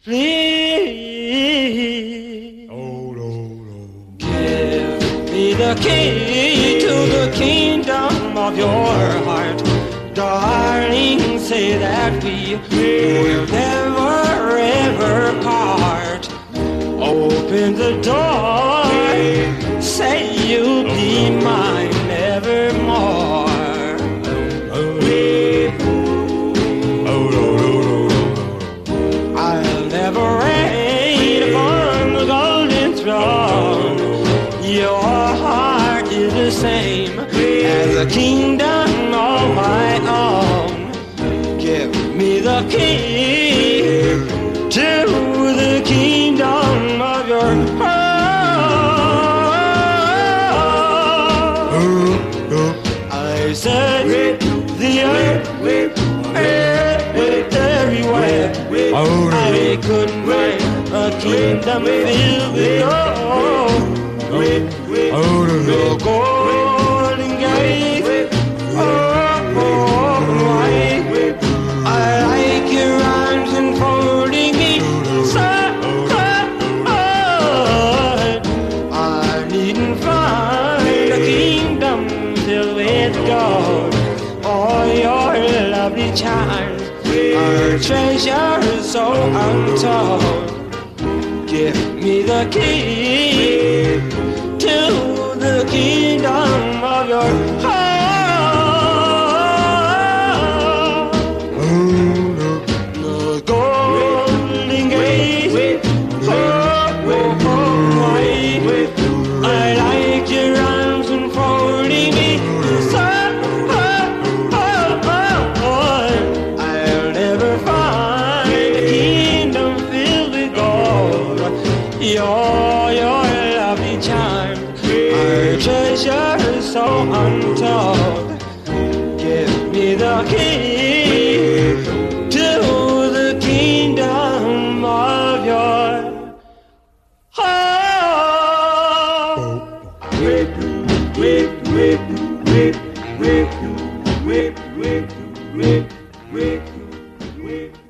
Please Oh, no, no. give me the key to the kingdom of your heart. Darling, say that we will never ever part. Open the door, say you'll be mine evermore. Oh, no, no, no, no. I'll never reign upon the golden throne. Your heart is the same as a kingdom of my own. Give me the key to the kingdom of your heart. I said the earth everywhere. Oh, no. I couldn't find a kingdom filled with gold. Oh, no, The no. golden gate. White. I like your arms enfolding me so hard. I needn't find a kingdom filled with gold. All your lovely charms are treasures so untold. Give me the key to the kingdom of your heart. The golden gate, white. I like your arms enfolding me so I'll never find a kingdom filled with gold. Your lovely charms are treasures so untold. Give me the key to the kingdom of your heart.